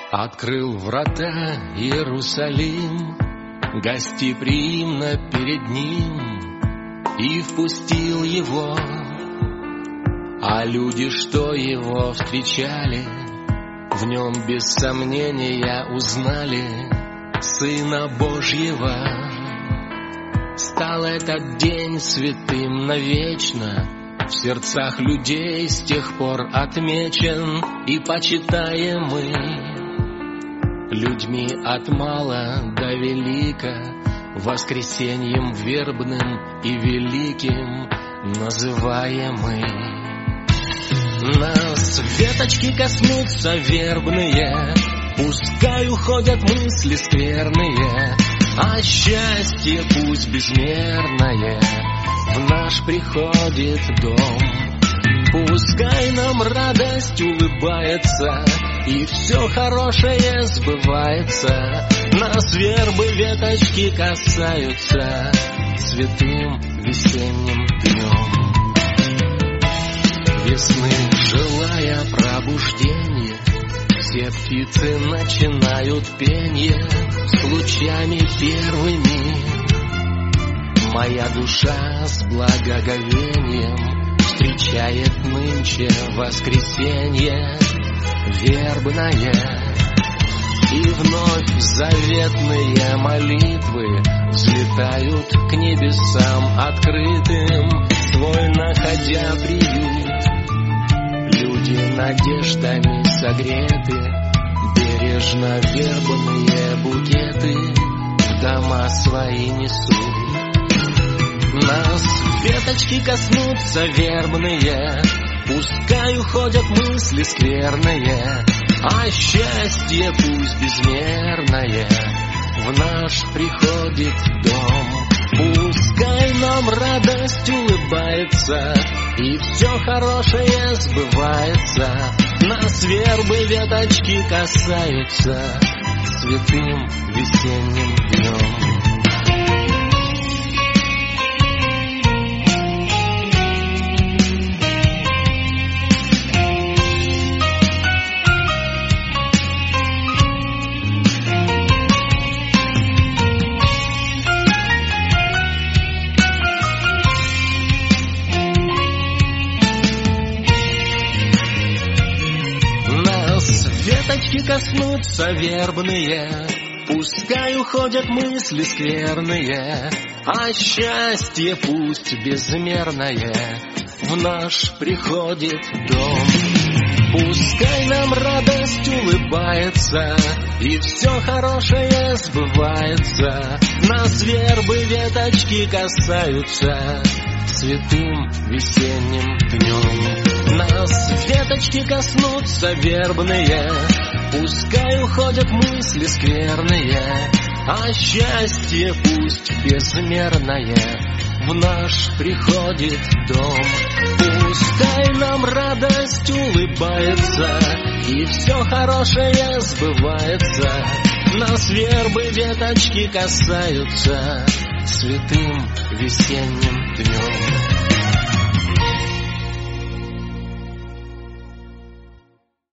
Открыл врата Иерусалим, гостеприимно перед ним, и впустил его. А люди, что его встречали, в нем без сомнения узнали Сына Божьего. Стал этот день святым навечно, в сердцах людей с тех пор отмечен и почитаемый. Людьми от мала до велика, воскресеньем вербным и великим называемый. Нас веточки коснутся вербные, пускай уходят мысли скверные, а счастье пусть безмерное в наш приходит дом. Пускай нам радость улыбается, и все хорошее сбывается. Нас вербы веточки касаются святым весенним днем. Весны, желая пробуждения, все птицы начинают пенье с лучами первыми. Моя душа с благоговением встречает нынче воскресенье вербное. И вновь заветные молитвы взлетают к небесам открытым, свой находя приют. Люди надеждами согреты, бережно вербные букеты в дома свои несут. Нас веточки коснутся вербные, пускай уходят мысли скверные, а счастье пусть безмерное в наш приходит дом. Пускай нам радость улыбается, и все хорошее сбывается. Нас вербы веточки касаются святым весенним днем. Веточки коснутся вербные, пускай уходят мысли скверные, а счастье пусть безмерное в наш приходит дом. Пускай нам радость улыбается, и все хорошее сбывается. Нас вербы веточки касаются святым весенним днем. Нас веточки коснутся вербные, пускай уходят мысли скверные, а счастье пусть безмерное в наш приходит дом. Пускай нам радость улыбается, и все хорошее сбывается. Нас вербы веточки касаются святым весенним днем.